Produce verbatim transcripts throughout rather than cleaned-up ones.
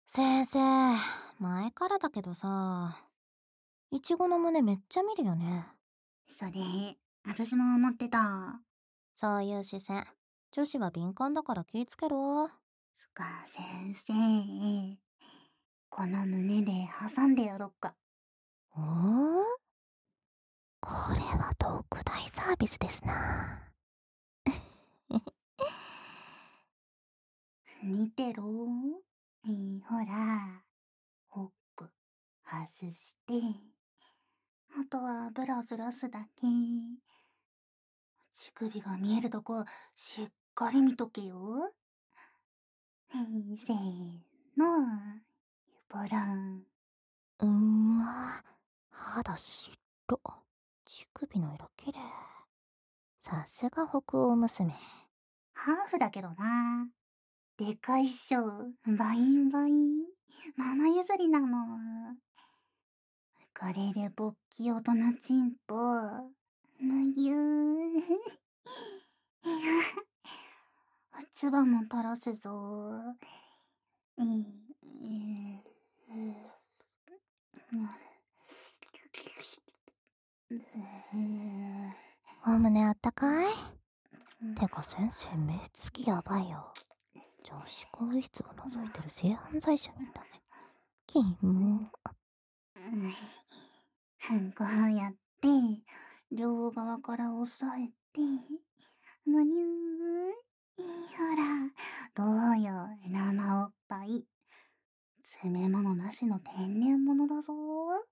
先生、前からだけどさ、いちごの胸めっちゃ見るよね。 それ、私も思ってた。 そういう視線。女子は敏感だから気ぃつけろ。 つか、先生。この胸で挟んでやろっか。 おー、これは特大サービスですな。 見てろ。えー、ほら、ホック、外して、あとはブラずらすだけ。乳首が見えるとこ、しっかり見とけよ。えー、せーの、ボラン。 うーわ、肌白。乳首の色きれい。さすが北欧娘。 ハーフだけどな。でかいっしょ。バインバイン。ママ譲りなの。これで勃起大人チンポ。むぎゅー。いや、唾も垂らすぞ。うん、うん、 お胸あったかい？てか先生目つきやばいよ。女子更衣室を覗いてる性犯罪者みたい。キモ。 こうやって、両側から押さえて、むにゅー。ほら、どうよ、生おっぱい。詰め物なしの天然物だぞ。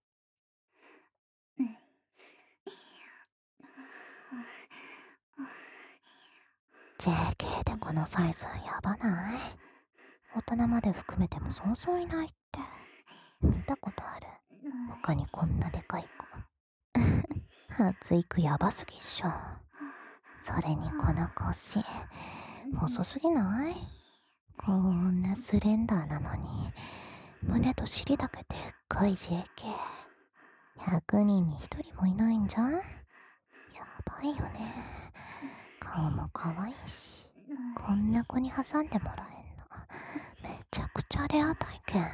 ジェーケー でこのサイズやばない？大人まで含めてもそうそういないって。見たことある。他にこんなでかい子。発育やばすぎっしょ。それにこの腰、細すぎない？こんなスレンダーなのに、胸と尻だけでっかい ジェーケー。ひゃくにんにひとりもいないんじゃん？やばいよね。顔も可愛いし、こんな子に挟んでもらえんの、めちゃくちゃレア体験。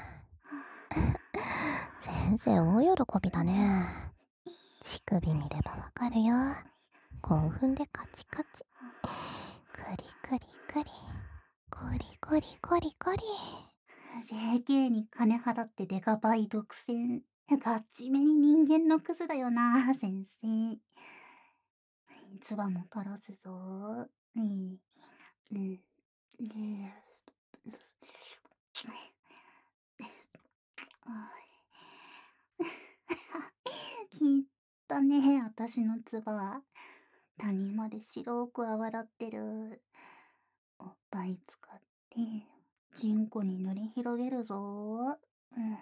先生大喜びだね。乳首見ればわかるよ。興奮でカチカチ。クリクリクリ。コリコリコリコリ。 ジェーケー に金払ってデカバイ独占。ガチめに人間のクズだよな、先生。唾も垂らすぞ。うん。うん。うん。きったね、私の唾。谷まで白く泡立ってる。おっぱい使って、チンコに塗り広げるぞ。うん。はい。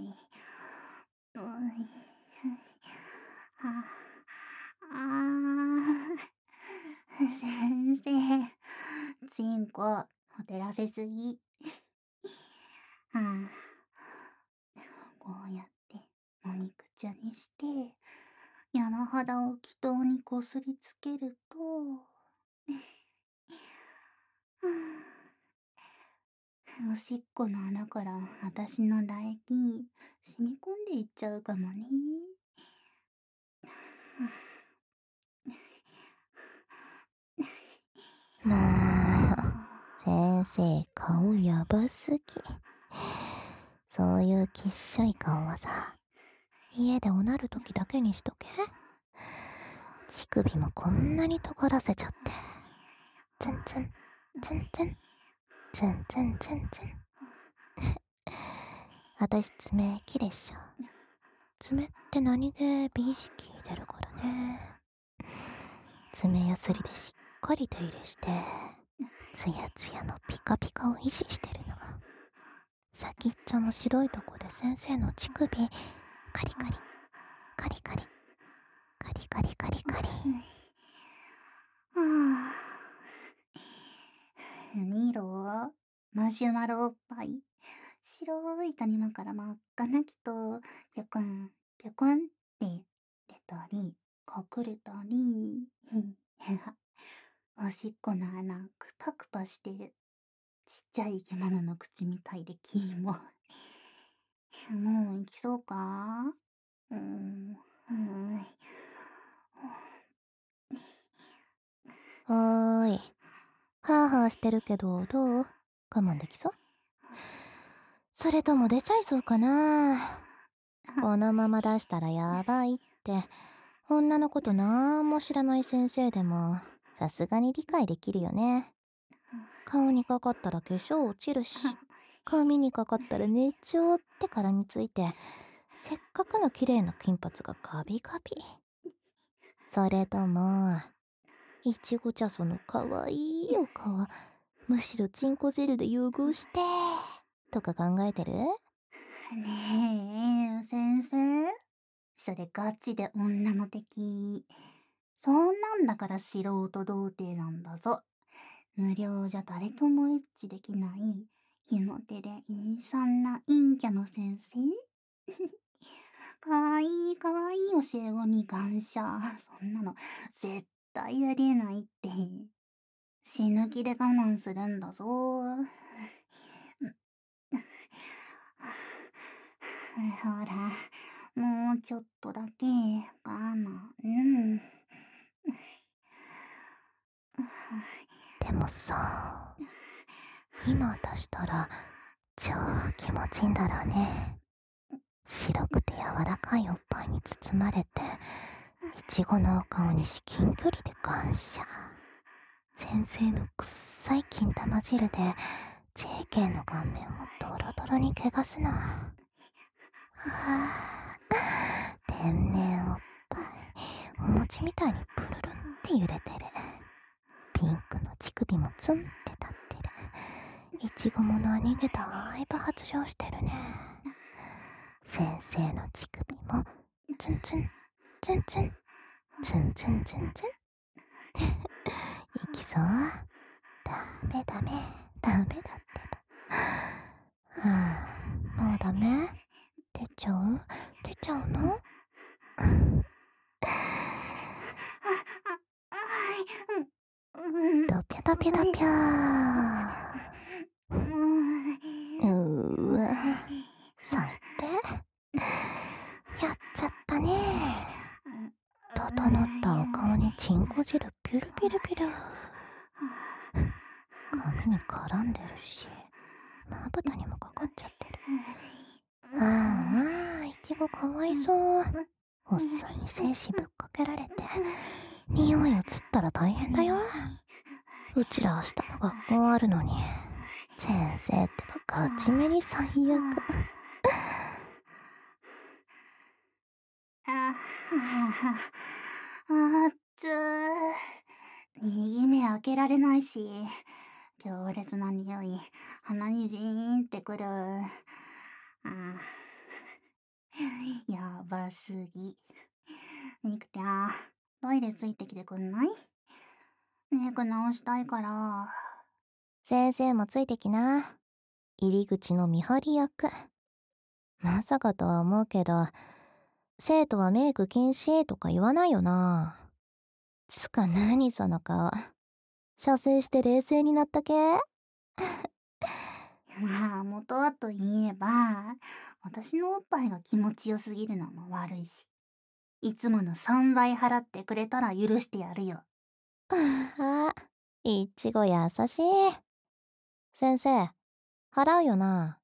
うん。ああ。先生、チンコ、ほてらせすぎ。はあ、こうやってもみくちゃにして、山肌を気筒にこすりつけると、はあ、おしっこの穴から私の唾液染み込んでいっちゃうかもね。 もう、先生顔やばすぎ。そういうきっしょい顔はさ、家でおなるときだけにしとけ。乳首もこんなに尖らせちゃって。ツンツン、ツンツン、ツンツンツンツン。私爪きれいっしょ。爪って何気美意識出るからね。爪やすりでしっかり手入れして、ツヤツヤのピカピカを維持してるの。先っちょの白いとこで先生の乳首、カリカリ、カリカリ、カリカリカリカリ。 はあ、見ろ、マシュマロおっぱい。白い谷間から真っ赤な木と、ぴょこん、ぴょこんって出たり、隠れたり、おしっこの穴、クパクパしてる。 ちゃい生き物の口みたいでキモ。もう行きそうか？うーん、うーん。 はーい。はーはーしてるけど、どう？我慢できそう？それとも出ちゃいそうかな？このまま出したらやばいって、女のことなんも知らない先生でも、さすがに理解できるよね。顔にかかったら化粧落ちるし、髪にかかったら熱調って絡みついて、せっかくの綺麗な金髪がカビカビ。それとも、いちご茶そのかわいいお顔、むしろチンコ汁で汚して、とか考えてる？ ねえ、先生。それガチで女の敵。そんなんだから素人童貞なんだぞ。無料じゃ誰ともエッチできない、日の手で陰惨な陰キャの先生。かわいいかわいい教え子に感謝。そんなの絶対ありえないって。死ぬ気で我慢するんだぞ。ほら、もうちょっとだけ我慢。 でもさ、今出したら超気持ちいいんだろうね。白くて柔らかいおっぱいに包まれて、いちごのお顔に至近距離で感謝。先生のくっさい金玉汁で ジェーケー の顔面をドロドロに汚すの。はあ、天然おっぱい、お餅みたいにプルルンって揺れてる。ピンクの乳首もツンって立ってる。いちごも何気だいぶ発情してるね。先生の乳首もツンツンツンツンツンツンツンツン。いきそう？ダメダメダメだってば。はあ、もうダメ？出ちゃう？出ちゃうの？ドピャドピャドピャー。うーわ、最低。やっちゃったね。整ったお顔にチンコ汁ピュルピュルピュル。髪に絡んでるし、まぶたにもかかっちゃってる。ああ、いちごかわいそう。おっさんに精子ぶっかけられて、匂い移ったら大変だよ。うちら明日も学校あるのに、先生ってばガチめに最悪。 あ、あっつー。右目開けられないし、強烈な匂い、鼻にジーンってくる。あやばすぎ。みくちゃん、トイレついてきてくんない？メイク直したいから。 先生もついてきな。入り口の見張り役。まさかとは思うけど、生徒はメイク禁止とか言わないよな。つか何その顔。射精して冷静になった系？ まあ、元はといえば、私のおっぱいが気持ちよすぎるのも悪いし、いつものさんばい払ってくれたら許してやるよ。 あ、いちご優しい。先生、払うよな。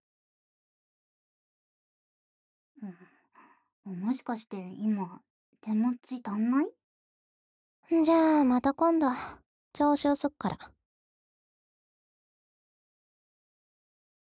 うん、もしかして今、手持ち足んない？ じゃあまた今度、調子をすっから。